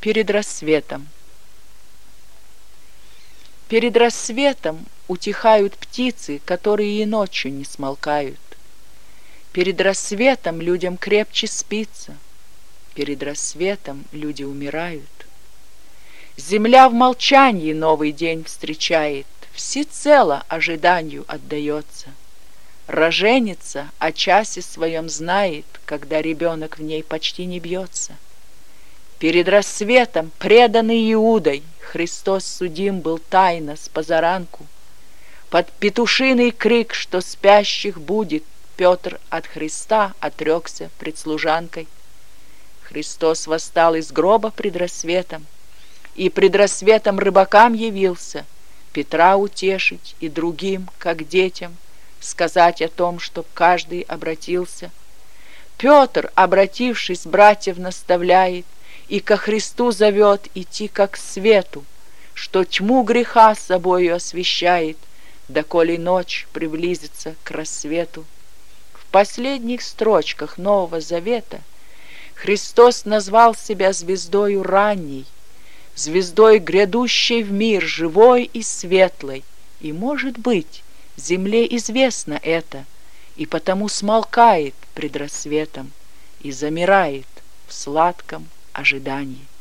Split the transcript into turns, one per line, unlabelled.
Перед рассветом. Перед рассветом утихают птицы, которые и ночью не смолкают. Перед рассветом людям крепче спится, перед рассветом люди умирают. Земля в молчании новый день встречает, всецело ожиданию отдается. Роженица о часе своем знает, когда ребенок в ней почти не бьется. Перед рассветом, преданный Иудой, Христос судим был тайно с позаранку. Под петушиный крик, что спящих будет, Петр от Христа отрекся пред служанкой. Христос восстал из гроба пред рассветом, и пред рассветом рыбакам явился, Петра утешить и другим, как детям, сказать о том, чтоб каждый обратился. Петр, обратившись, братьев наставляет и ко Христу зовет идти как к свету, что тьму греха собою освещает, доколе ночь приблизится к рассвету. В последних строчках Нового Завета Христос назвал себя звездою ранней, звездой, грядущей в мир, живой и светлой. И, может быть, земле известно это, и потому смолкает пред рассветом и замирает в сладком ожидании.